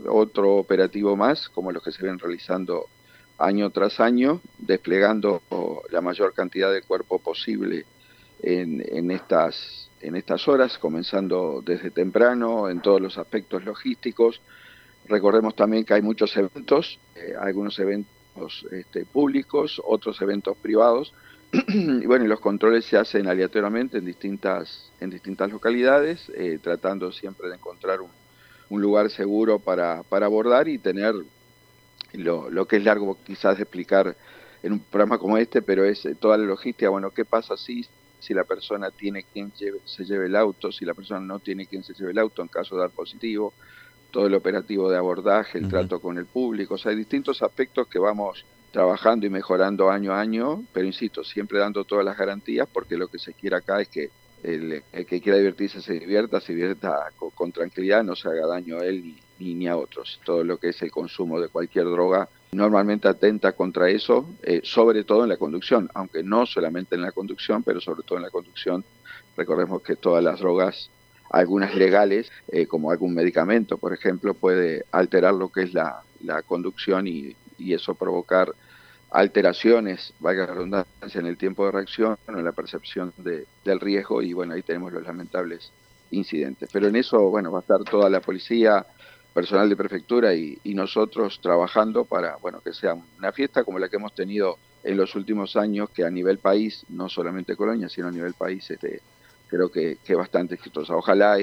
otro operativo más, como los que se ven realizando año tras año, desplegando la mayor cantidad de cuerpo posible en estas horas, comenzando desde temprano en todos los aspectos logísticos. Recordemos también que hay muchos eventos, algunos eventos públicos, otros eventos privados, y bueno, y los controles se hacen aleatoriamente en distintas localidades, tratando siempre de encontrar un lugar seguro para abordar y tener lo que es largo quizás de explicar en un programa como este, pero es toda la logística. Bueno, ¿qué pasa si la persona tiene quien se lleve el auto, si la persona no tiene quien se lleve el auto en caso de dar positivo? Todo el operativo de abordaje, el Ujú. trato con el público, o sea, hay distintos aspectos que vamos trabajando y mejorando año a año, pero insisto, siempre dando todas las garantías, porque lo que se quiere acá es que el que quiera divertirse se divierta con tranquilidad, no se haga daño a él ni a otros. Todo lo que es el consumo de cualquier droga normalmente atenta contra eso, sobre todo en la conducción, aunque no solamente en la conducción, pero sobre todo en la conducción. Recordemos que todas las drogas, algunas legales, como algún medicamento, por ejemplo, puede alterar lo que es la conducción y eso provocar alteraciones, valga la redundancia, en el tiempo de reacción, en la percepción del riesgo y bueno, ahí tenemos los lamentables incidentes. Pero en eso, bueno, va a estar toda la policía, personal de prefectura y nosotros trabajando para, bueno, que sea una fiesta como la que hemos tenido en los últimos años, que a nivel país, no solamente Colonia, sino a nivel país, creo que bastante exitosa. Ojalá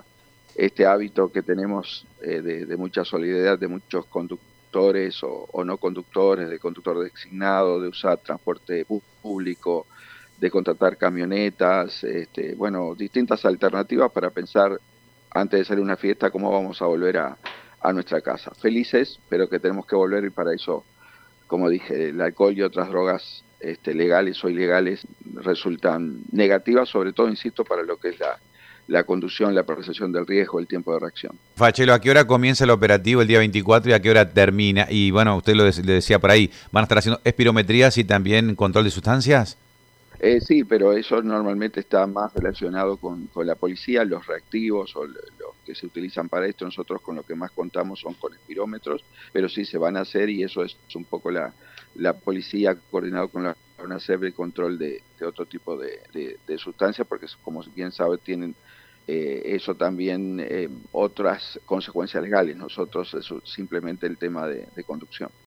este hábito que tenemos de mucha solidaridad, de muchos conductores o no conductores, de conductor designado, de usar transporte público, de contratar camionetas, bueno, distintas alternativas para pensar antes de salir a una fiesta cómo vamos a volver a nuestra casa. Felices, pero que tenemos que volver y para eso, como dije, el alcohol y otras drogas legales o ilegales resultan negativas, sobre todo, insisto, para lo que es la conducción, la percepción del riesgo, el tiempo de reacción. Fachelo, ¿a qué hora comienza el operativo el día 24 y a qué hora termina? Y bueno, usted le decía por ahí, ¿van a estar haciendo espirometrías y también control de sustancias? Sí, pero eso normalmente está más relacionado con la policía, los reactivos o los que se utilizan para esto. Nosotros con lo que más contamos son con espirómetros, pero sí se van a hacer y eso es un poco la policía coordinado con la UNACEP el control de otro tipo de sustancias, porque como bien sabe tienen eso también otras consecuencias legales. Nosotros eso, simplemente el tema de conducción.